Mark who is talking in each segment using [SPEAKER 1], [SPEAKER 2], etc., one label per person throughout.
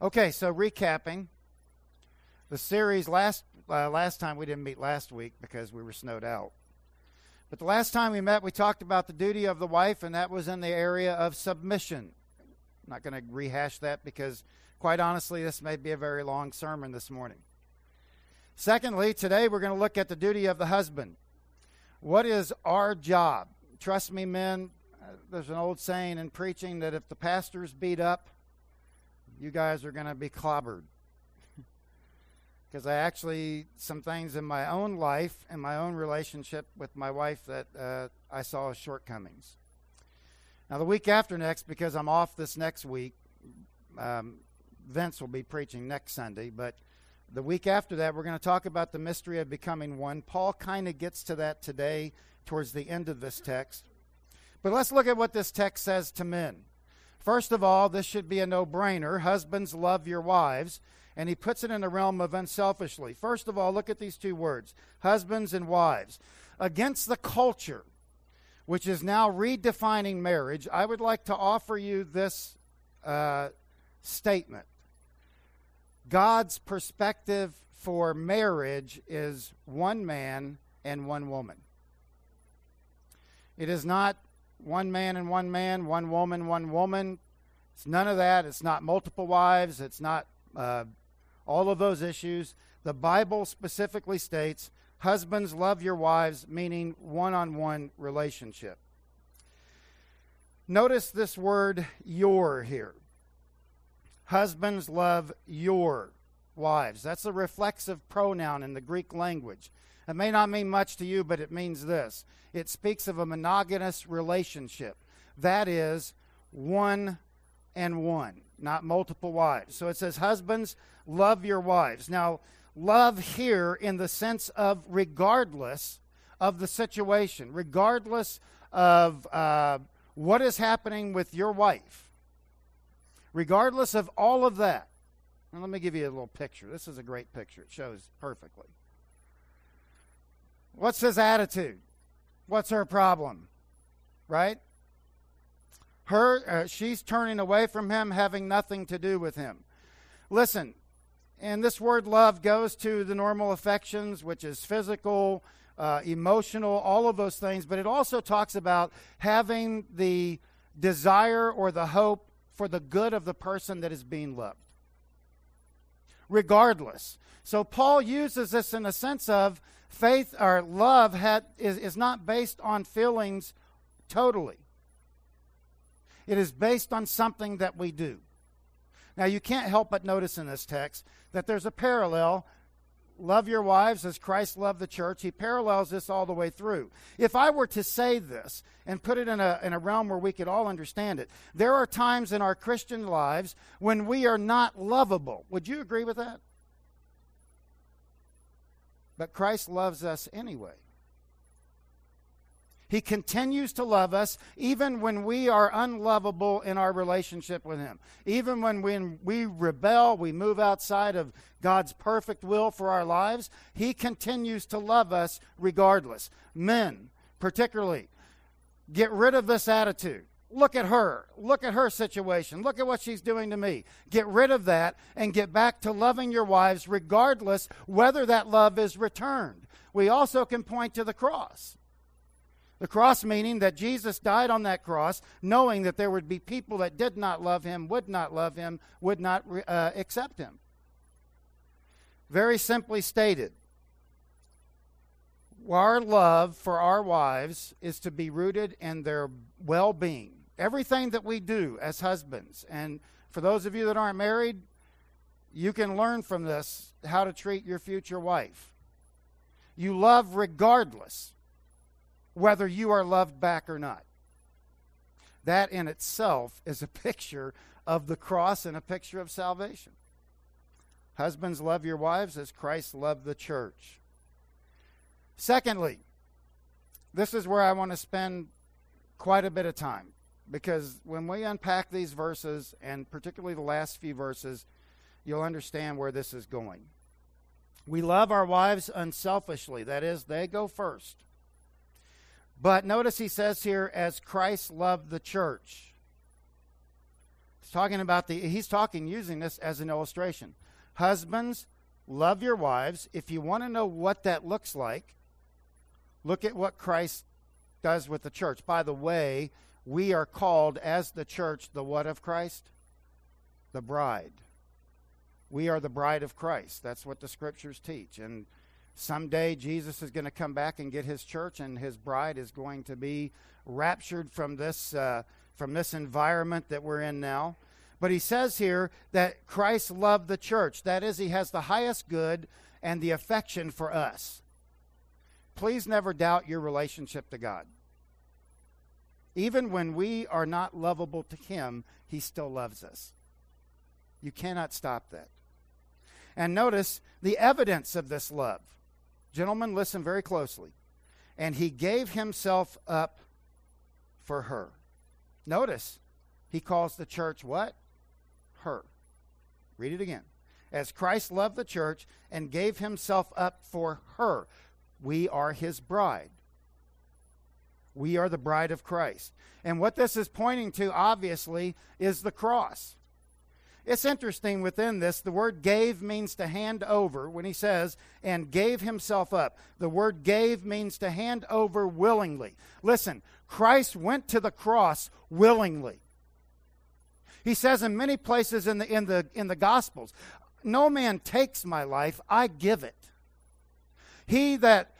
[SPEAKER 1] Okay, so recapping the series last time we didn't meet last week because we were snowed out. But the last time we met, we talked about the duty of the wife, and that was in the area of submission. I'm not going to rehash that because, quite honestly, this may be a very long sermon this morning. Secondly, today we're going to look at the duty of the husband. What is our job? Trust me, men, there's an old saying in preaching that if the pastor's beat up, you guys are going to be clobbered. Because I actually, some things in my own life and my own relationship with my wife that I saw as shortcomings. Now, the week after next, because I'm off this next week, Vince will be preaching next Sunday, but the week after that, we're going to talk about the mystery of becoming one. Paul kind of gets to that today towards the end of this text. But let's look at what this text says to men. First of all, this should be a no-brainer. Husbands, love your wives. And he puts it in the realm of unselfishly. First of all, look at these two words, husbands and wives. Against the culture, which is now redefining marriage, I would like to offer you this statement. God's perspective for marriage is one man and one woman. It is not one man and one man, one woman. It's none of that. It's not multiple wives. It's not all of those issues. The Bible specifically states, husbands, love your wives, meaning one-on-one relationship. Notice this word, your, here. Husbands, love your wives. That's a reflexive pronoun in the Greek language. It may not mean much to you, but it means this. It speaks of a monogamous relationship. That is, one and one, not multiple wives. So it says, husbands, love your wives. Now, love here in the sense of regardless of the situation, regardless of what is happening with your wife, regardless of all of that. Now, let me give you a little picture. This is a great picture. It shows perfectly. What's his attitude? What's her problem? Right? She's turning away from him, having nothing to do with him. Listen, and this word love goes to the normal affections, which is physical, emotional, all of those things, but it also talks about having the desire or the hope for the good of the person that is being loved. Regardless. So Paul uses this in a sense of faith or love is not based on feelings totally. It is based on something that we do. Now, you can't help but notice in this text that there's a parallel. Love your wives as Christ loved the church. He parallels this all the way through. If I were to say this and put it in a realm where we could all understand it, there are times in our Christian lives when we are not lovable. Would you agree with that? But Christ loves us anyway. He continues to love us even when we are unlovable in our relationship with Him. Even when we rebel, we move outside of God's perfect will for our lives, He continues to love us regardless. Men, particularly, get rid of this attitude. Look at her. Look at her situation. Look at what she's doing to me. Get rid of that and get back to loving your wives regardless whether that love is returned. We also can point to the cross. The cross meaning that Jesus died on that cross knowing that there would be people that did not love Him, would not accept Him. Very simply stated, our love for our wives is to be rooted in their well-being. Everything that we do as husbands, and for those of you that aren't married, you can learn from this how to treat your future wife. You love regardless whether you are loved back or not. That in itself is a picture of the cross and a picture of salvation. Husbands, love your wives as Christ loved the church. Secondly, this is where I want to spend quite a bit of time, because when we unpack these verses, and particularly the last few verses, you'll understand where this is going. We love our wives unselfishly. That is, they go first. But notice he says here, as Christ loved the church. He's talking using this as an illustration. Husbands, love your wives. If you want to know what that looks like, look at what Christ does with the church. By the way, we are called as the church the what of Christ? The bride. We are the bride of Christ. That's what the scriptures teach. And someday Jesus is going to come back and get his church, and his bride is going to be raptured from this environment that we're in now. But he says here that Christ loved the church. That is, he has the highest good and the affection for us. Please never doubt your relationship to God. Even when we are not lovable to him, he still loves us. You cannot stop that. And notice the evidence of this love. Gentlemen, listen very closely. And he gave himself up for her. Notice, he calls the church what? Her. Read it again. As Christ loved the church and gave himself up for her. We are his bride. We are the bride of Christ. And what this is pointing to, obviously, is the cross. It's interesting within this, the word gave means to hand over. When he says, and gave himself up, the word gave means to hand over willingly. Listen, Christ went to the cross willingly. He says in many places in the Gospels, no man takes my life, I give it. He that,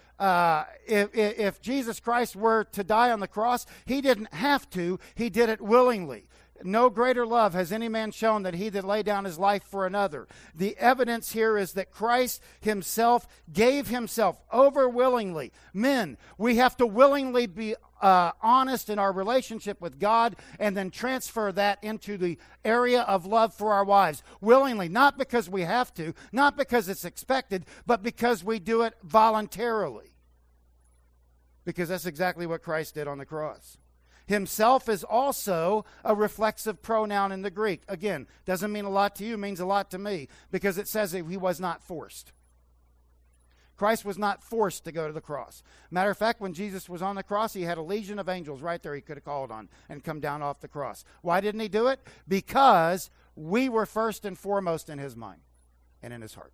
[SPEAKER 1] if Jesus Christ were to die on the cross, he didn't have to, he did it willingly. No greater love has any man shown than he that laid down his life for another. The evidence here is that Christ himself gave himself over willingly. Men, we have to willingly be honest in our relationship with God and then transfer that into the area of love for our wives. Willingly, not because we have to, not because it's expected, but because we do it voluntarily. Because that's exactly what Christ did on the cross. Himself is also a reflexive pronoun in the Greek. Again, doesn't mean a lot to you, means a lot to me, because it says that he was not forced. Christ was not forced to go to the cross. Matter of fact, when Jesus was on the cross, he had a legion of angels right there he could have called on and come down off the cross. Why didn't he do it? Because we were first and foremost in his mind and in his heart.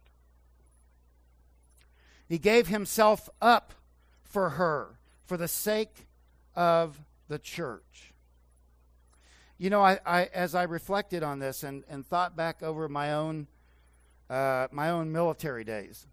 [SPEAKER 1] He gave himself up for her, for the sake of the church. You know, I as I reflected on this and thought back over my own military days.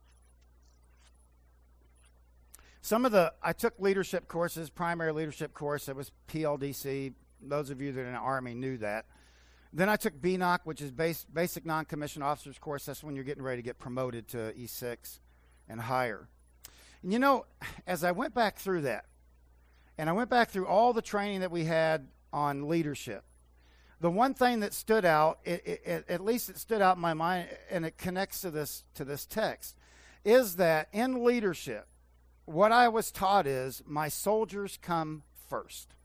[SPEAKER 1] I took leadership courses, primary leadership course. It was PLDC. Those of you that are in the Army knew that. Then I took BNOC, which is basic non-commissioned officers course. That's when you're getting ready to get promoted to E6 and higher. And you know, as I went back through that, and I went back through all the training that we had on leadership, the one thing that stood out, at least it stood out in my mind, and it connects to this text, is that in leadership, what I was taught is my soldiers come first.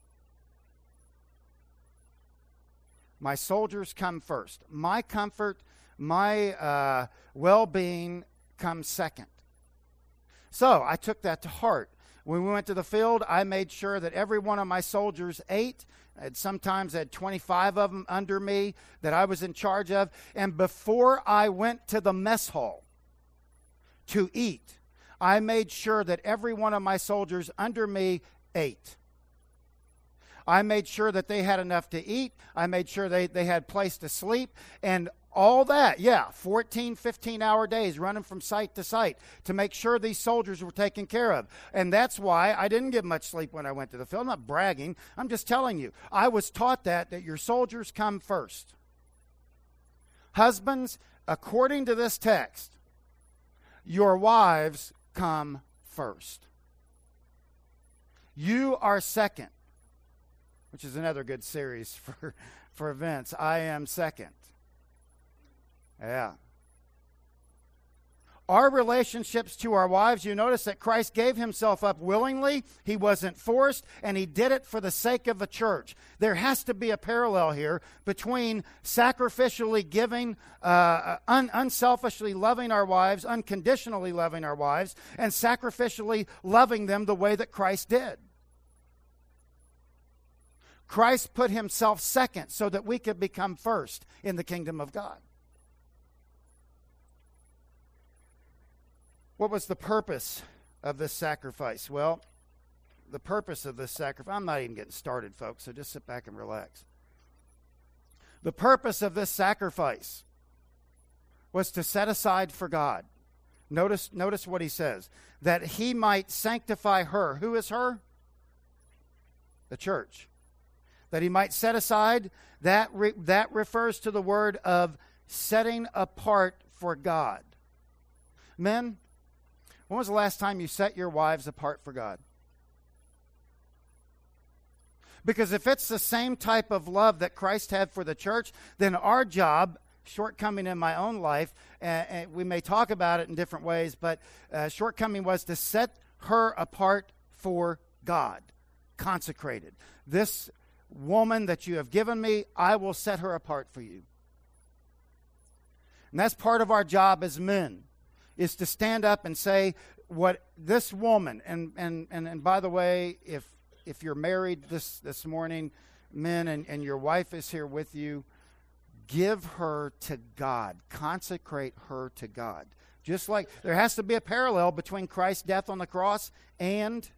[SPEAKER 1] My soldiers come first. My comfort, my well-being comes second. So I took that to heart. When we went to the field, I made sure that every one of my soldiers ate. Sometimes I had 25 of them under me that I was in charge of. And before I went to the mess hall to eat, I made sure that every one of my soldiers under me ate. I made sure that they had enough to eat. I made sure they had place to sleep. And all that, 14, 15-hour days running from site to site to make sure these soldiers were taken care of. And that's why I didn't get much sleep when I went to the field. I'm not bragging. I'm just telling you. I was taught that your soldiers come first. Husbands, according to this text, your wives come first. You are second, which is another good series for events. I am second. Yeah. Our relationships to our wives, you notice that Christ gave himself up willingly. He wasn't forced, and he did it for the sake of the church. There has to be a parallel here between sacrificially giving, unselfishly loving our wives, unconditionally loving our wives, and sacrificially loving them the way that Christ did. Christ put himself second so that we could become first in the kingdom of God. What was the purpose of this sacrifice? Well, the purpose of this sacrifice, I'm not even getting started, folks, so just sit back and relax. The purpose of this sacrifice was to set aside for God. Notice what he says. That he might sanctify her. Who is her? The church. That he might set aside, that refers to the word of setting apart for God. Men, when was the last time you set your wives apart for God? Because if it's the same type of love that Christ had for the church, then our job, shortcoming in my own life, and we may talk about it in different ways, but shortcoming was to set her apart for God, consecrated. This woman that you have given me, I will set her apart for you. And that's part of our job as men, is to stand up and say what this woman, and by the way, if you're married this morning, men, and your wife is here with you, give her to God. Consecrate her to God. Just like there has to be a parallel between Christ's death on the cross and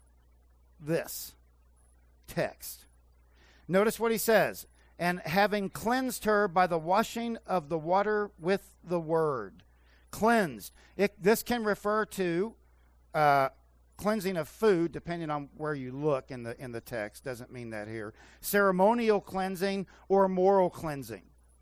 [SPEAKER 1] this text. Notice what he says. And having cleansed her by the washing of the water with the word. Cleansed. This can refer to cleansing of food, depending on where you look in the text. Doesn't mean that here. Ceremonial cleansing or moral cleansing.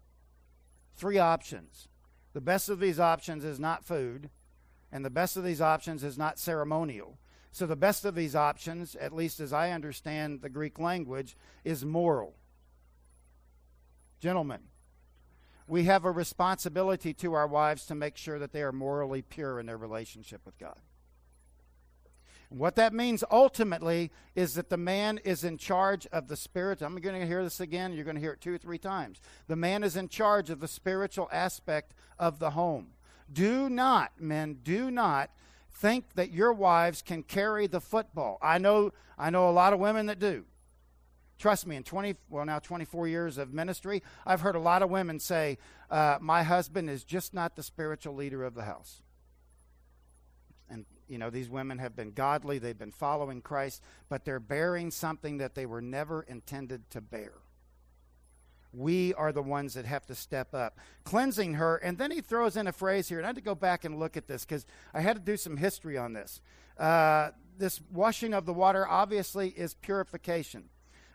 [SPEAKER 1] 3 options. The best of these options is not food, and the best of these options is not ceremonial. So the best of these options, at least as I understand the Greek language, is moral. Gentlemen, we have a responsibility to our wives to make sure that they are morally pure in their relationship with God. What that means ultimately is that the man is in charge of the spirit. I'm going to hear this again. You're going to hear it 2 or 3 times. The man is in charge of the spiritual aspect of the home. Do not, men, do not think that your wives can carry the football. I know a lot of women that do. Trust me, in 24 years of ministry, I've heard a lot of women say, my husband is just not the spiritual leader of the house. And, these women have been godly, they've been following Christ, but they're bearing something that they were never intended to bear. We are the ones that have to step up. Cleansing her, and then he throws in a phrase here, and I had to go back and look at this because I had to do some history on this. This washing of the water obviously is purification.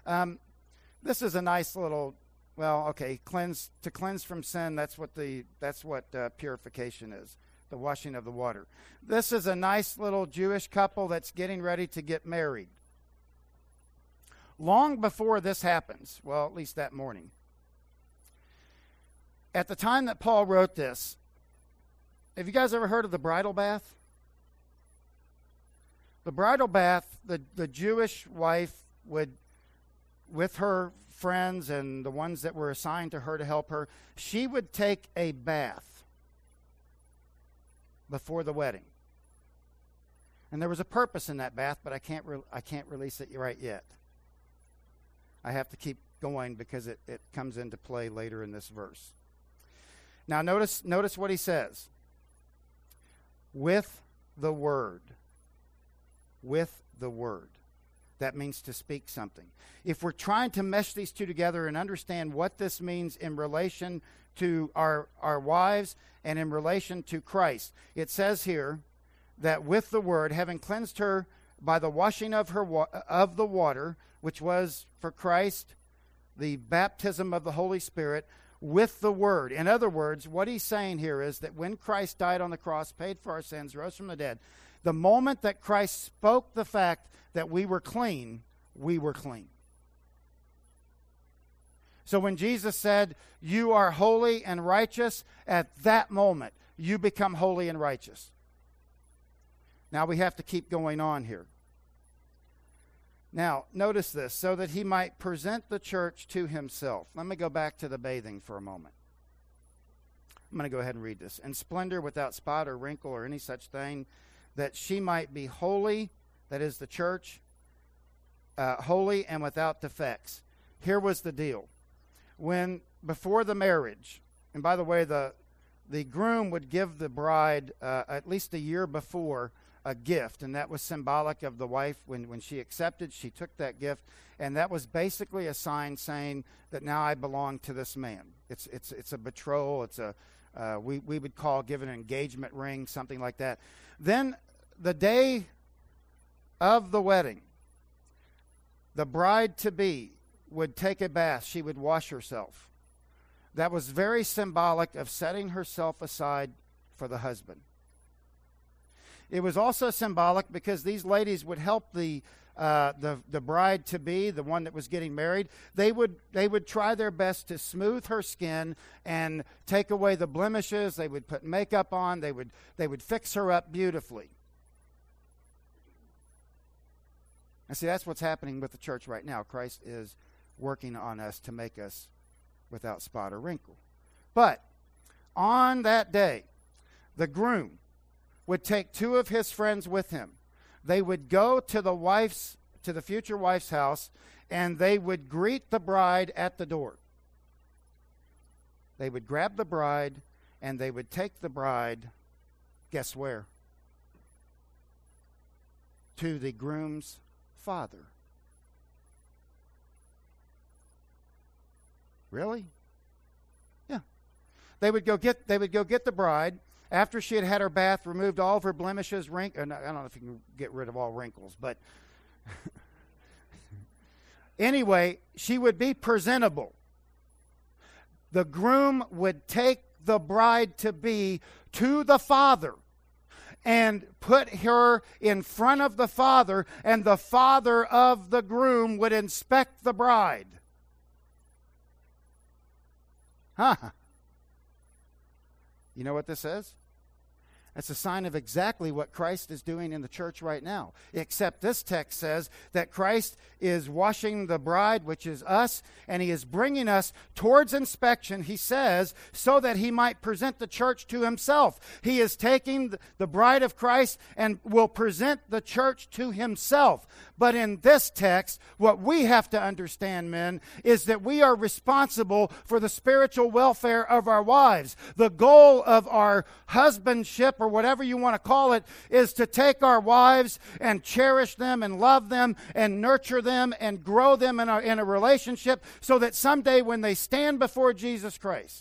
[SPEAKER 1] This is a nice little, to cleanse from sin, that's what purification is. The washing of the water. This is a nice little Jewish couple that's getting ready to get married. Long before this happens, well, at least that morning, at the time that Paul wrote this, have you guys ever heard of the bridal bath? The bridal bath, the Jewish wife would, with her friends and the ones that were assigned to her to help her, she would take a bath before the wedding. And there was a purpose in that bath, but I can't release it right yet. I have to keep going because it comes into play later in this verse. Now notice what he says. With the word. With the word. That means to speak something. If we're trying to mesh these two together and understand what this means in relation to our wives and in relation to Christ, it says here that with the word, having cleansed her by the washing of the water, which was for Christ, the baptism of the Holy Spirit, with the word. In other words, what he's saying here is that when Christ died on the cross, paid for our sins, rose from the dead, the moment that Christ spoke the fact that we were clean, we were clean. So when Jesus said, you are holy and righteous, at that moment, you become holy and righteous. Now we have to keep going on here. Now, notice this, so that he might present the church to himself. Let me go back to the bathing for a moment. I'm going to go ahead and read this. In splendor, without spot or wrinkle or any such thing, that she might be holy, that is the church, holy and without defects. here was the deal. Before the marriage, and by the way, the groom would give the bride at least a year before a gift, and that was symbolic of the wife. When she accepted, she took that gift, and that was basically a sign saying that now I belong to this man. It's a betrothal. It's we would give it an engagement ring, something like that. Then the day of the wedding, the bride-to-be would take a bath. She would wash herself. That was very symbolic of setting herself aside for the husband. It was also symbolic because these ladies would help the bride-to-be, the one that was getting married. They would try their best to smooth her skin and take away the blemishes. They would put makeup on. They would fix her up beautifully. And see, that's what's happening with the church right now. Christ is working on us to make us without spot or wrinkle. But on that day, the groom would take 2 of his friends with him. They would go to the future wife's house, and they would greet the bride at the door. They would grab the bride, and they would take the bride, guess where? To the groom's father. Really? Yeah. They would go get the bride after she had her bath, removed all of her blemishes, I don't know if you can get rid of all wrinkles, but anyway, she would be presentable. The groom would take the bride-to-be to the father and put her in front of the father, and the father of the groom would inspect the bride. Huh. You know what this is? It's a sign of exactly what Christ is doing in the church right now. Except this text says that Christ is washing the bride, which is us, and he is bringing us towards inspection, he says, so that he might present the church to himself. He is taking the bride of Christ and will present the church to himself. But in this text, what we have to understand, men, is that we are responsible for the spiritual welfare of our wives. The goal of our husbandship, or whatever you want to call it, is to take our wives and cherish them and love them and nurture them and grow them in a relationship so that someday when they stand before Jesus Christ,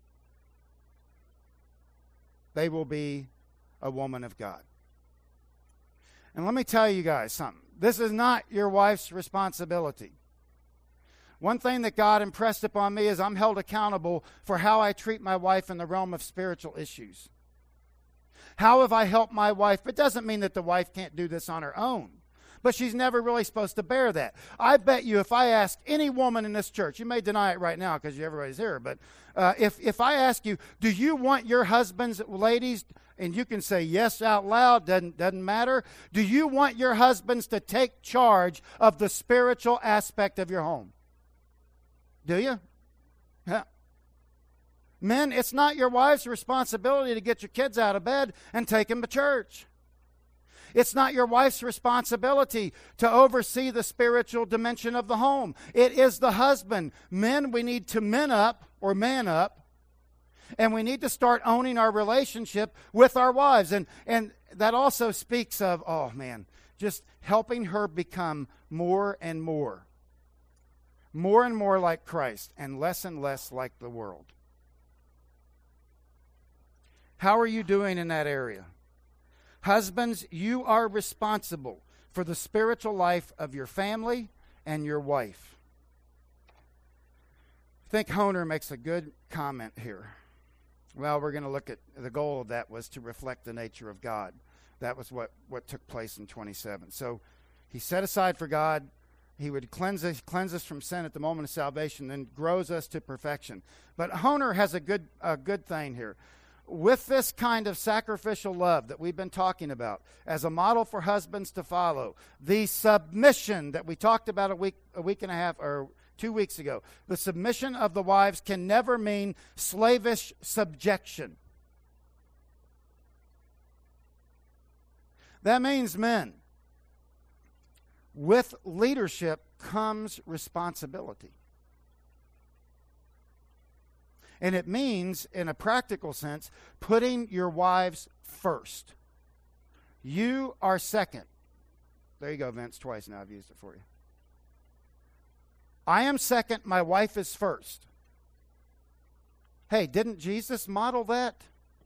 [SPEAKER 1] they will be a woman of God. And let me tell you guys something. This is not your wife's responsibility. One thing that God impressed upon me is I'm held accountable for how I treat my wife in the realm of spiritual issues. How have I helped my wife? It doesn't mean that the wife can't do this on her own. But she's never really supposed to bear that. I bet you if I ask any woman in this church, you may deny it right now because everybody's here, but if I ask you, do you want your husbands, ladies, and you can say yes out loud, doesn't matter. Do you want your husbands to take charge of the spiritual aspect of your home? Do you? Yeah. Men, it's not your wife's responsibility to get your kids out of bed and take them to church. It's not your wife's responsibility to oversee the spiritual dimension of the home. It is the husband. Men, we need to man up, and we need to start owning our relationship with our wives. And that also speaks of, just helping her become more and more like Christ and less like the world. How are you doing in that area? Husbands, you are responsible for the spiritual life of your family and your wife. I think Honer makes a good comment here. Well, we're going to look at the goal of that was to reflect the nature of God. That was what took place in 27. So he set aside for God. He would cleanse us from sin at the moment of salvation, then grows us to perfection. But Honer has a good thing here. With this kind of sacrificial love that we've been talking about as a model for husbands to follow, the submission that we talked about a week and a half or 2 weeks ago, the submission of the wives can never mean slavish subjection. That means, men, with leadership comes responsibility. And it means, in a practical sense, putting your wives first. You are second. There you go, Vince. Twice now I've used it for you. I am second. My wife is first. Hey, didn't Jesus model that?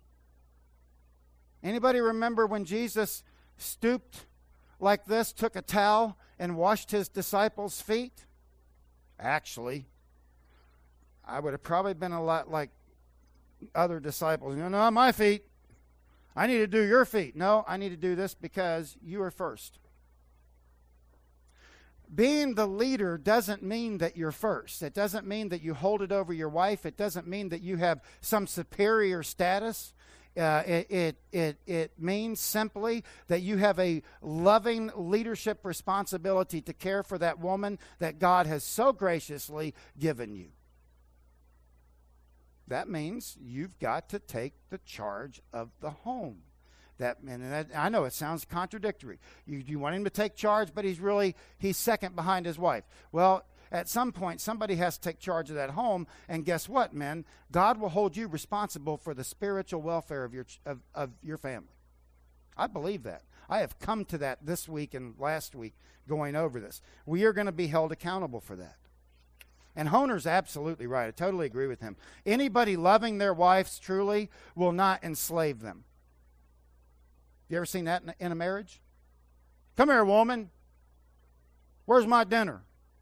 [SPEAKER 1] Anybody remember when Jesus stooped like this, took a towel, and washed his disciples' feet? Actually, I would have probably been a lot like other disciples. No, my feet. I need to do your feet. No, I need to do this because you are first. Being the leader doesn't mean that you're first. It doesn't mean that you hold it over your wife. It doesn't mean that you have some superior status. It means simply that you have a loving leadership responsibility to care for that woman that God has so graciously given you. That means you've got to take the charge of the home. I know it sounds contradictory. You want him to take charge, but he's second behind his wife. Well, at some point, somebody has to take charge of that home, and guess what, men? God will hold you responsible for the spiritual welfare of your family. I believe that. I have come to that this week and last week going over this. We are going to be held accountable for that. And Honer's absolutely right. I totally agree with him. Anybody loving their wives truly will not enslave them. You ever seen that in a marriage? Come here, woman. Where's my dinner?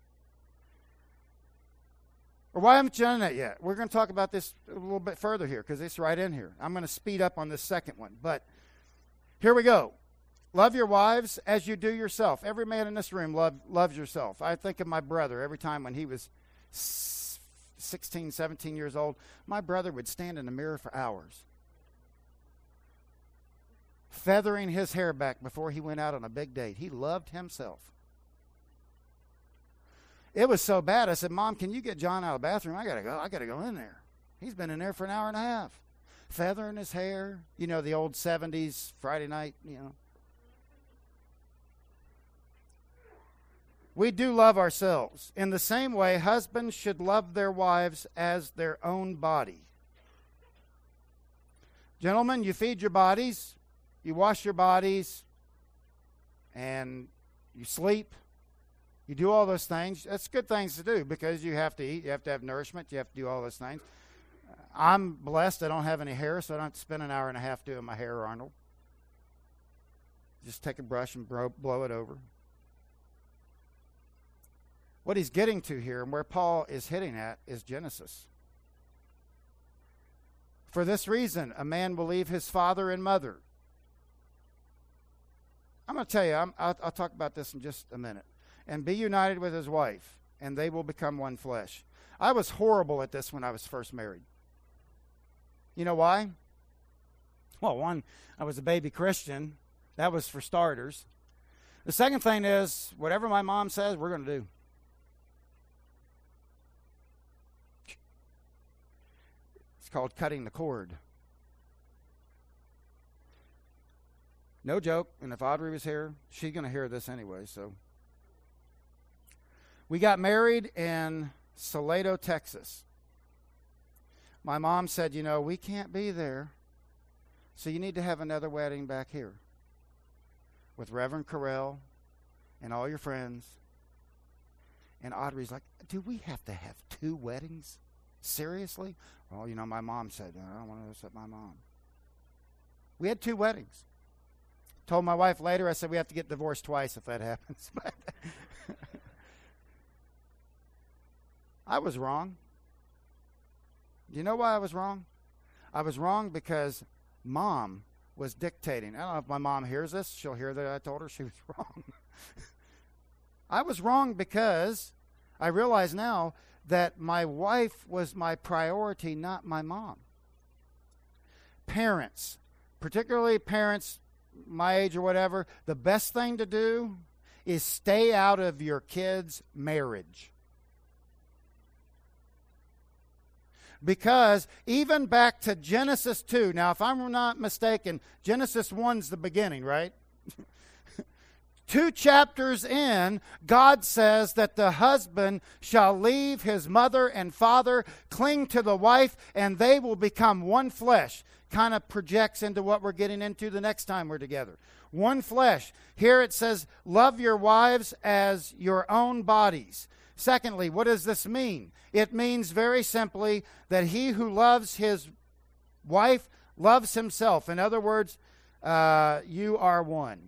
[SPEAKER 1] Or why haven't you done that yet? We're going to talk about this a little bit further here because it's right in here. I'm going to speed up on this second one. But here we go. Love your wives as you do yourself. Every man in this room loves yourself. I think of my brother every time when he was 16, 17 years old. My brother would stand in the mirror for hours, feathering his hair back before he went out on a big date. He loved himself. It was so bad, I said, Mom, can you get John out of the bathroom? I got to go in there. He's been in there for an hour and a half, feathering his hair. You know, the old 70s Friday night, We do love ourselves. In the same way, husbands should love their wives as their own body. Gentlemen, you feed your bodies, you wash your bodies, and you sleep. You do all those things. That's good things to do because you have to eat. You have to have nourishment. You have to do all those things. I'm blessed. I don't have any hair, so I don't have to spend an hour and a half doing my hair, Arnold. Just take a brush and blow it over. What he's getting to here and where Paul is hitting at is Genesis. For this reason, a man will leave his father and mother. I'm going to tell you, I'll talk about this in just a minute. And be united with his wife, and they will become one flesh. I was horrible at this when I was first married. You know why? Well, one, I was a baby Christian. That was for starters. The second thing is, whatever my mom says, we're going to do. It's called cutting the cord. No joke, and if Audrey was here, she's going to hear this anyway, so. We got married in Salado, Texas. My mom said, we can't be there, so you need to have another wedding back here with Reverend Carell and all your friends. And Audrey's like, do we have to have 2 weddings? Seriously? Well, my mom said, I don't want to upset my mom. We had 2 weddings. Told my wife later, I said, we have to get divorced twice if that happens. But I was wrong. Do you know why I was wrong? I was wrong because Mom was dictating. I don't know if my mom hears this. She'll hear that I told her she was wrong. I was wrong because I realize now that my wife was my priority, not my mom. Parents, particularly parents my age or whatever, the best thing to do is stay out of your kids' marriage. Because even back to Genesis 2, now if I'm not mistaken, Genesis 1's the beginning, right? 2 chapters in, God says that the husband shall leave his mother and father, cling to the wife, and they will become one flesh. Kind of projects into what we're getting into the next time we're together. One flesh. Here it says, love your wives as your own bodies. Secondly, what does this mean? It means very simply that he who loves his wife loves himself. In other words, you are one.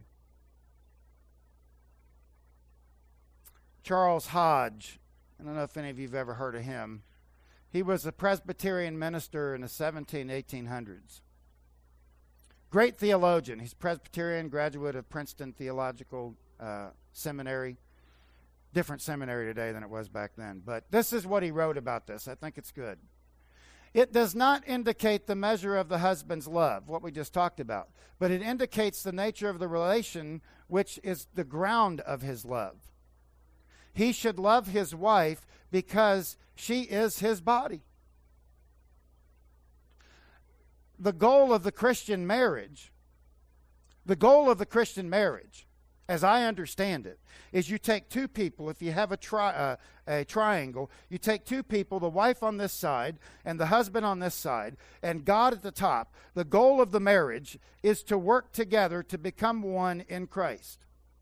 [SPEAKER 1] Charles Hodge, I don't know if any of you have ever heard of him. He was a Presbyterian minister in the 1800s. Great theologian. He's Presbyterian, graduate of Princeton Theological Seminary. Different seminary today than it was back then. But this is what he wrote about this. I think it's good. It does not indicate the measure of the husband's love, what we just talked about, but it indicates the nature of the relation, which is the ground of his love. He should love his wife because she is his body. The goal of the Christian marriage, as I understand it, is you take two people. If you have a triangle, you take two people, the wife on this side and the husband on this side, and God at the top. The goal of the marriage is to work together to become one in Christ.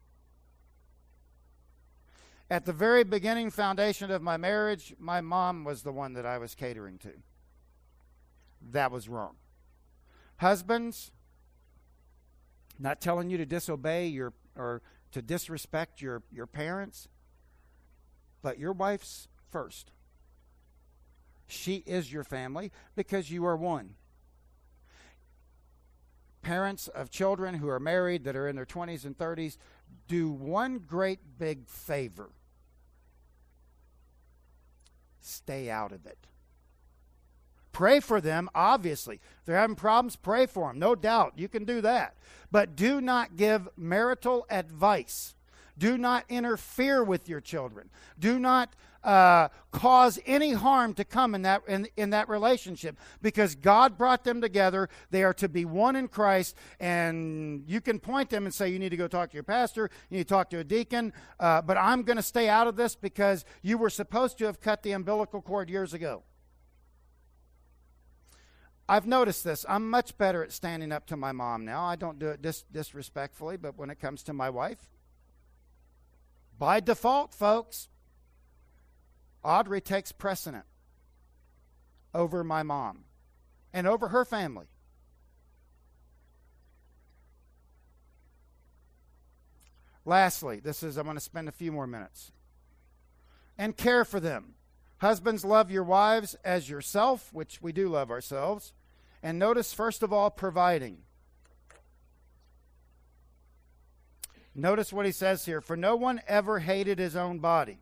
[SPEAKER 1] At the very beginning foundation of my marriage, my mom was the one that I was catering to. That was wrong. Husbands, not telling you to disobey or to disrespect your parents, but your wife's first. She is your family because you are one. Parents of children who are married that are in their 20s and 30s, do one great big favor. Stay out of it. Pray for them, obviously. If they're having problems, pray for them. No doubt, you can do that. But do not give marital advice. Do not interfere with your children. Do not cause any harm to come in that relationship, because God brought them together. They are to be one in Christ, and you can point them and say, you need to go talk to your pastor, you need to talk to a deacon, but I'm going to stay out of this because you were supposed to have cut the umbilical cord years ago. I've noticed this. I'm much better at standing up to my mom now. I don't do it disrespectfully, but when it comes to my wife, by default, folks, Audrey takes precedent over my mom and over her family. Lastly, I'm going to spend a few more minutes. And care for them. Husbands, love your wives as yourself, which we do love ourselves. And notice, first of all, providing. Notice what he says here. For no one ever hated his own body.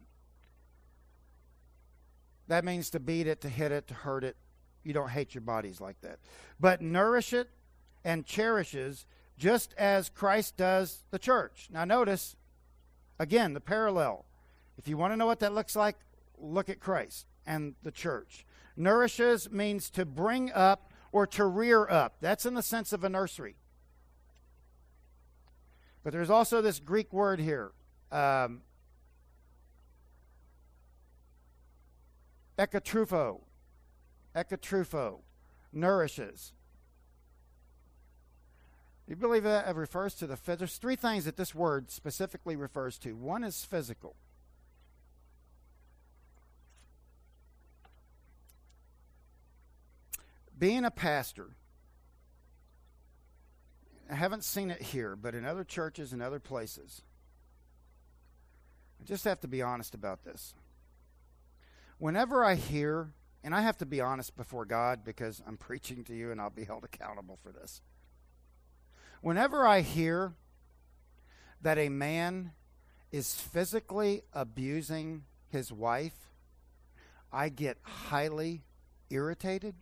[SPEAKER 1] That means to beat it, to hit it, to hurt it. You don't hate your bodies like that. But nourish it and cherishes just as Christ does the church. Now notice, again, the parallel. If you want to know what that looks like, look at Christ and the church. Nourishes means to bring up or to rear up. That's in the sense of a nursery. But there's also this Greek word here, ekatrupho, nourishes. You believe that refers to there's three things that this word specifically refers to. One is physical. Being a pastor, I haven't seen it here, but in other churches and other places, I just have to be honest about this. Whenever I hear, and I have to be honest before God because I'm preaching to you and I'll be held accountable for this. Whenever I hear that a man is physically abusing his wife, I get highly irritated.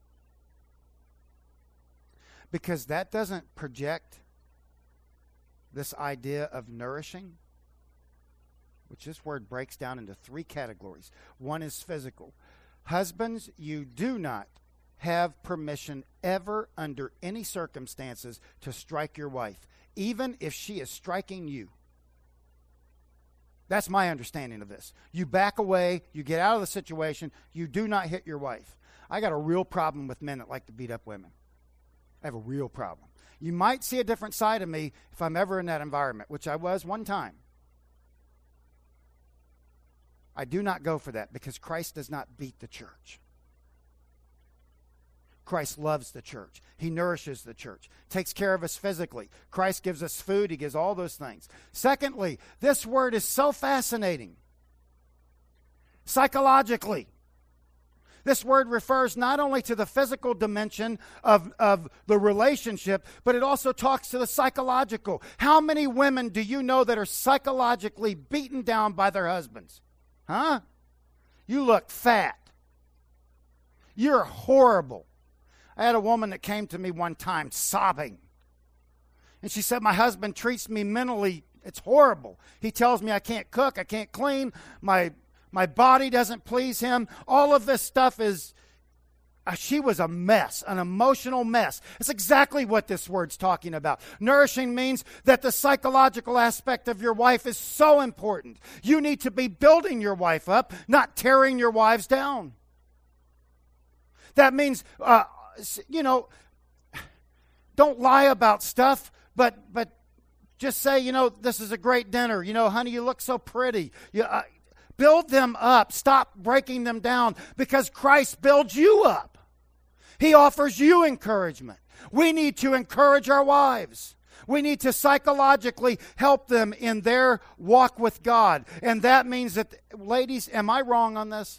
[SPEAKER 1] Because that doesn't project this idea of nourishing, which this word breaks down into three categories. One is physical. Husbands, you do not have permission ever under any circumstances to strike your wife, even if she is striking you. That's my understanding of this. You back away, you get out of the situation, you do not hit your wife. I got a real problem with men that like to beat up women. I have a real problem. You might see a different side of me if I'm ever in that environment, which I was one time. I do not go for that because Christ does not beat the church. Christ loves the church. He nourishes the church, takes care of us physically. Christ gives us food. He gives all those things. Secondly, this word is so fascinating. Psychologically, this word refers not only to the physical dimension of the relationship, but it also talks to the psychological. How many women do you know that are psychologically beaten down by their husbands? Huh? You look fat. You're horrible. I had a woman that came to me one time sobbing. And she said, my husband treats me mentally, it's horrible. He tells me I can't cook, I can't clean, my body doesn't please him. All of this stuff is, she was a mess, an emotional mess. It's exactly what this word's talking about. Nourishing means that the psychological aspect of your wife is so important. You need to be building your wife up, not tearing your wives down. That means, don't lie about stuff, but just say, this is a great dinner. Honey, you look so pretty. Build them up. Stop breaking them down because Christ builds you up. He offers you encouragement. We need to encourage our wives. We need to psychologically help them in their walk with God. And that means that, ladies, am I wrong on this?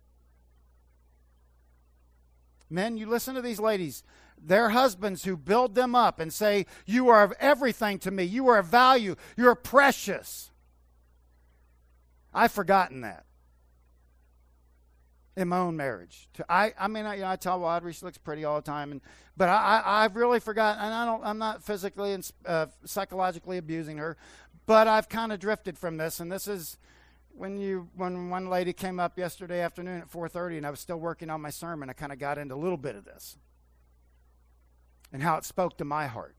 [SPEAKER 1] Men, you listen to these ladies. Their husbands who build them up and say, you are of everything to me. You are of value. You're precious. I've forgotten that in my own marriage. I tell Audrey she looks pretty all the time, but I've really forgotten, and I'm not physically and psychologically abusing her, but I've kind of drifted from this, and this is when one lady came up yesterday afternoon at 4:30, and I was still working on my sermon. I kind of got into a little bit of this and how it spoke to my heart.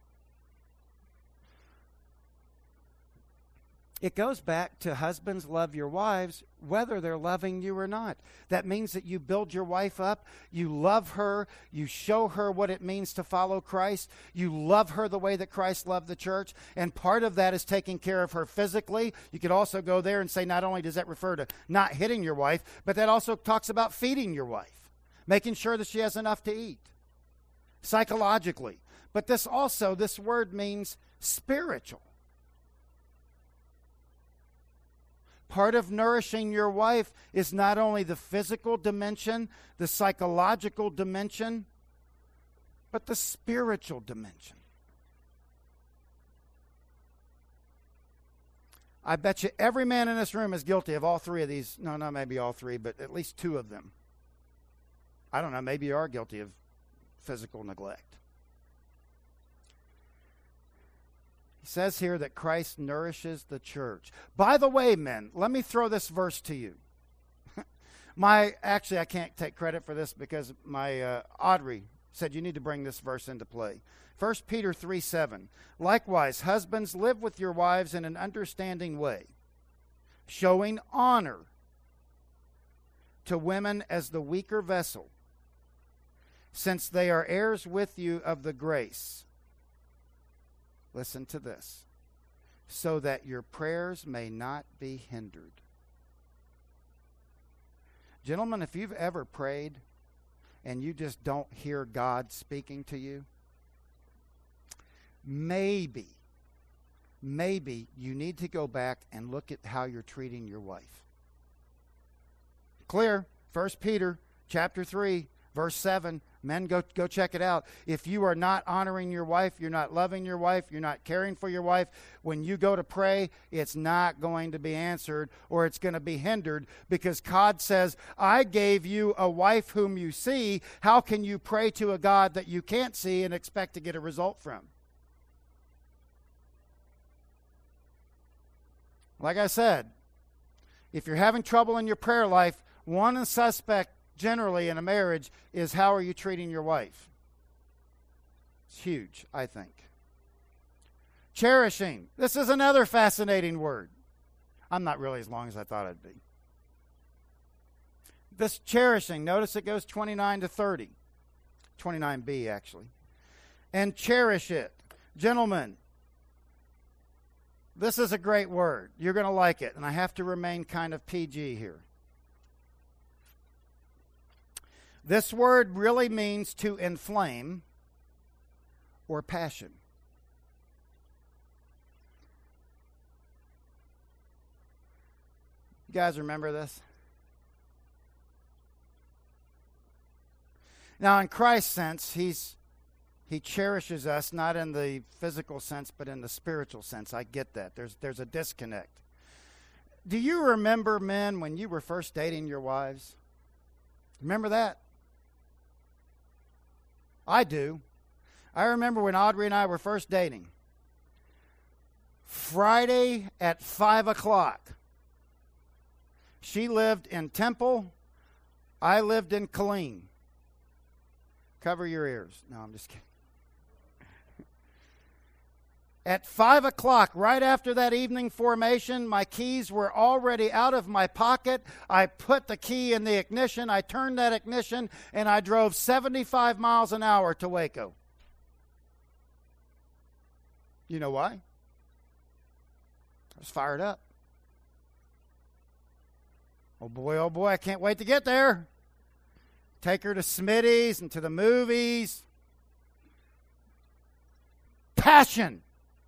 [SPEAKER 1] It goes back to husbands, love your wives, whether they're loving you or not. That means that you build your wife up, you love her, you show her what it means to follow Christ, you love her the way that Christ loved the church, and part of that is taking care of her physically. You could also go there and say not only does that refer to not hitting your wife, but that also talks about feeding your wife, making sure that she has enough to eat, psychologically. But this word means spiritual. Part of nourishing your wife is not only the physical dimension, the psychological dimension, but the spiritual dimension. I bet you every man in this room is guilty of all three of these. No, not maybe all three, but at least two of them. I don't know, maybe you are guilty of physical neglect. He says here that Christ nourishes the church. By the way, men, let me throw this verse to you. I can't take credit for this because my Audrey said you need to bring this verse into play. 1 Peter 3:7. Likewise, husbands, live with your wives in an understanding way, showing honor to women as the weaker vessel, since they are heirs with you of the grace. Listen to this. So that your prayers may not be hindered. Gentlemen, if you've ever prayed and you just don't hear God speaking to you, maybe you need to go back and look at how you're treating your wife. Clear. 1 Peter chapter 3, verse 7. Men, go check it out. If you are not honoring your wife, you're not loving your wife, you're not caring for your wife, when you go to pray, it's not going to be answered, or it's going to be hindered, because God says, I gave you a wife whom you see. How can you pray to a God that you can't see and expect to get a result from? Like I said, if you're having trouble in your prayer life, one suspect generally in a marriage is how are you treating your wife? It's huge, I think. Cherishing. This is another fascinating word. I'm not really as long as I thought I'd be. This cherishing, notice it goes 29 to 30. 29b, actually. And cherish it. Gentlemen, this is a great word. You're going to like it, and I have to remain kind of PG here. This word really means to inflame or passion. You guys remember this? Now, in Christ's sense, He cherishes us, not in the physical sense, but in the spiritual sense. I get that. There's a disconnect. Do you remember, men, when you were first dating your wives? Remember that? I do. I remember when Audrey and I were first dating. Friday at 5 o'clock. She lived in Temple. I lived in Killeen. Cover your ears. No, I'm just kidding. At 5 o'clock, right after that evening formation, my keys were already out of my pocket. I put the key in the ignition. I turned that ignition, and I drove 75 miles an hour to Waco. You know why? I was fired up. Oh boy, I can't wait to get there. Take her to Smitty's and to the movies. Passion.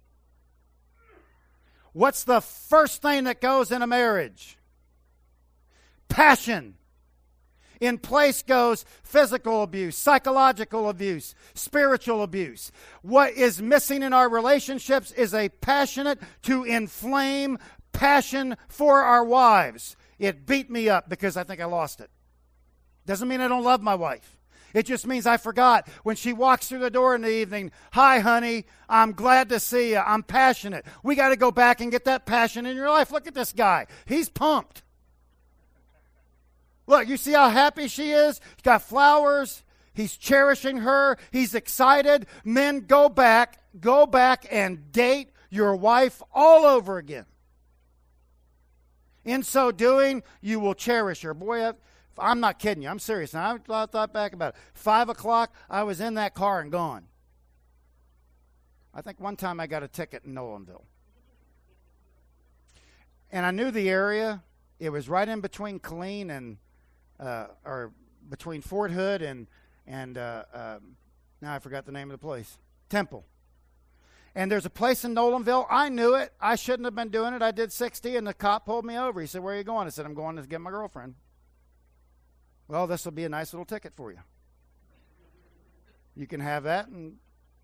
[SPEAKER 1] What's the first thing that goes in a marriage? Passion. In place goes physical abuse, psychological abuse, spiritual abuse. What is missing in our relationships is a passionate to inflame passion for our wives. It beat me up because I think I lost it. Doesn't mean I don't love my wife. It just means I forgot when she walks through the door in the evening. Hi, honey. I'm glad to see you. I'm passionate. We got to go back and get that passion in your life. Look at this guy. He's pumped. Look, you see how happy she is? He's got flowers. He's cherishing her. He's excited. Men, go back and date your wife all over again. In so doing, you will cherish her. Boy, I'm not kidding you. I'm serious. And I thought back about it. 5 o'clock, I was in that car and gone. I think one time I got a ticket in Nolanville. And I knew the area. It was right in between Killeen and, or between Fort Hood and now I forgot the name of the place. Temple. And there's a place in Nolanville. I knew it. I shouldn't have been doing it. I did 60, and the cop pulled me over. He said, "Where are you going?" I said, "I'm going to get my girlfriend." Well, this will be a nice little ticket for you. You can have that. And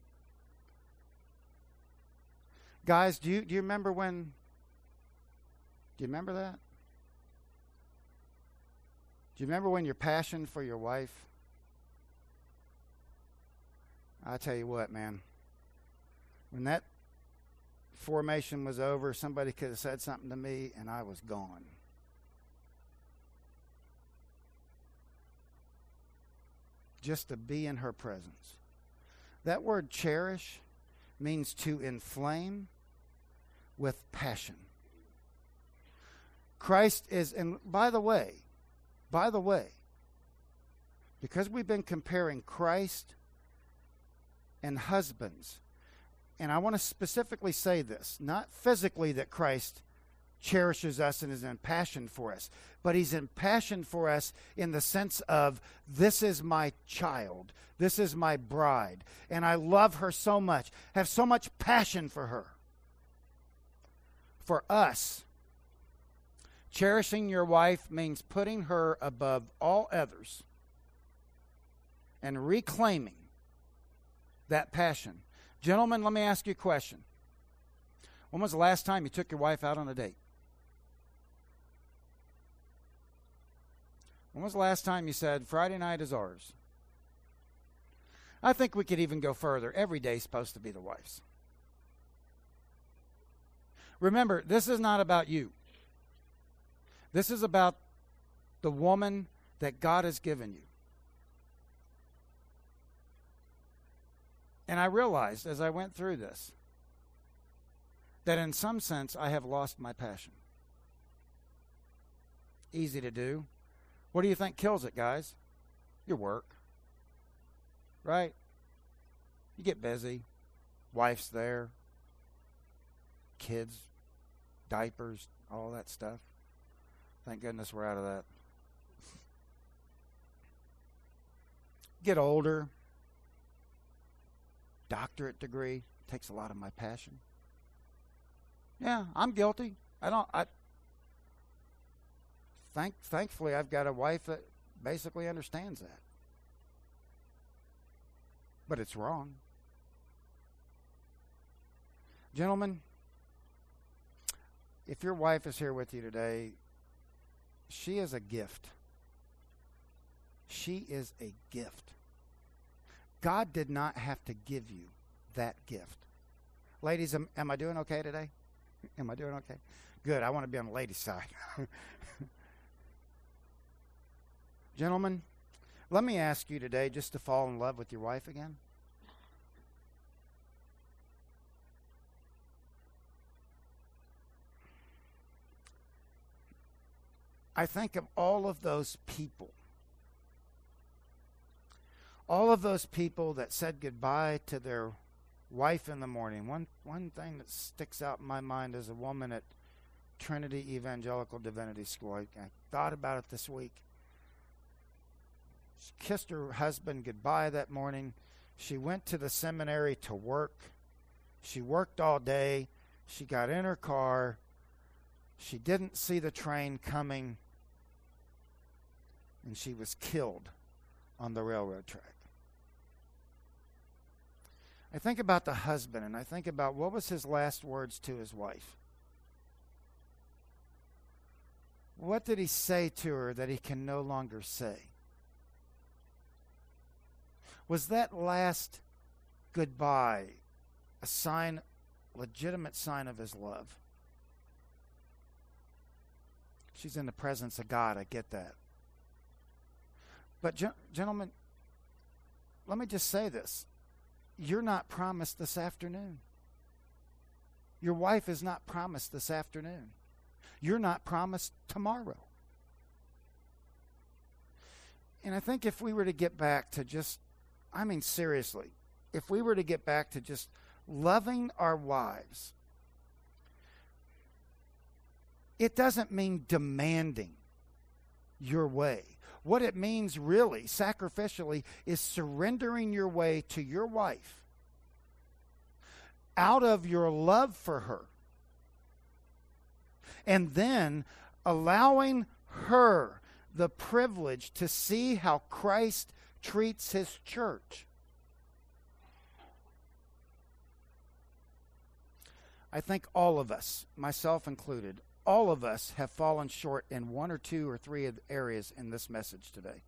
[SPEAKER 1] guys, do you remember when? Do you remember that? Do you remember when your passion for your wife? I tell you what, man. When that formation was over, somebody could have said something to me, and I was gone. Just to be in her presence. That word cherish means to inflame with passion. Christ is, and by the way, because we've been comparing Christ and husbands, and I want to specifically say this, not physically that Christ cherishes us and is impassioned for us, but he's impassioned for us in the sense of, this is my child, this is my bride, and I love her so much, have so much passion for her. For us, cherishing your wife means putting her above all others and reclaiming that passion. Gentlemen, let me ask you a question. When was the last time you took your wife out on a date? When was the last time you said, Friday night is ours? I think we could even go further. Every day is supposed to be the wife's. Remember, this is not about you. This is about the woman that God has given you. And I realized as I went through this that in some sense I have lost my passion. Easy to do. What do you think kills it, guys? Your work. Right? You get busy. Wife's there. Kids. Diapers. All that stuff. Thank goodness we're out of that. Get older. Doctorate degree. Takes a lot of my passion. Yeah, I'm guilty. Thankfully, I've got a wife that basically understands that. But it's wrong. Gentlemen, if your wife is here with you today, she is a gift. She is a gift. God did not have to give you that gift. Ladies, am I doing okay today? Am I doing okay? Good. I want to be on the ladies' side. Gentlemen, let me ask you today just to fall in love with your wife again. I think of all of those people that said goodbye to their wife in the morning. One thing that sticks out in my mind as a woman at Trinity Evangelical Divinity School, I thought about it this week. She kissed her husband goodbye that morning. She went to the seminary to work. She worked all day. She got in her car. She didn't see the train coming. And she was killed on the railroad track. I think about the husband, and I think about what was his last words to his wife. What did he say to her that he can no longer say? Was that last goodbye a legitimate sign of his love? She's in the presence of God, I get that. But gentlemen, let me just say this. You're not promised this afternoon. Your wife is not promised this afternoon. You're not promised tomorrow. And I think if we were to get back to seriously, if we were to get back to just loving our wives, it doesn't mean demanding your way. What it means really, sacrificially, is surrendering your way to your wife out of your love for her. And then allowing her the privilege to see how Christ treats his church. I think all of us, myself included, all of us have fallen short in one or two or three of the areas in this message today.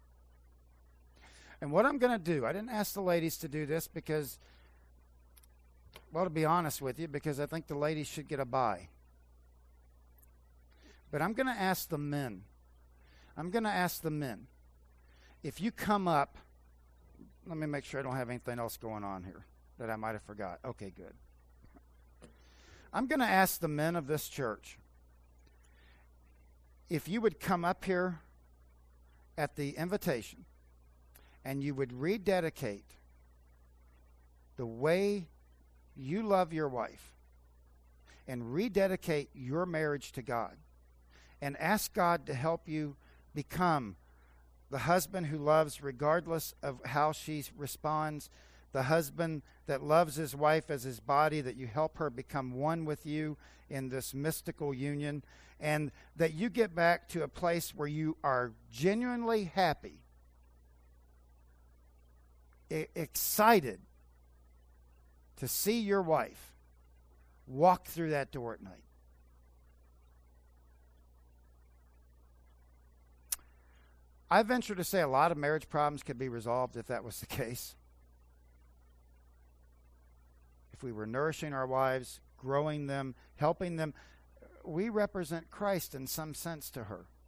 [SPEAKER 1] And what I'm going to do, I didn't ask the ladies to do this because, well, to be honest with you, because I think the ladies should get a bye. But I'm going to ask the men. If you come up, let me make sure I don't have anything else going on here that I might have forgot. Okay, good. I'm going to ask the men of this church if you would come up here at the invitation and you would rededicate the way you love your wife and rededicate your marriage to God and ask God to help you become the husband who loves regardless of how she responds, the husband that loves his wife as his body, that you help her become one with you in this mystical union, and that you get back to a place where you are genuinely happy, excited to see your wife walk through that door at night. I venture to say a lot of marriage problems could be resolved if that was the case. If we were nourishing our wives, growing them, helping them, we represent Christ in some sense to her.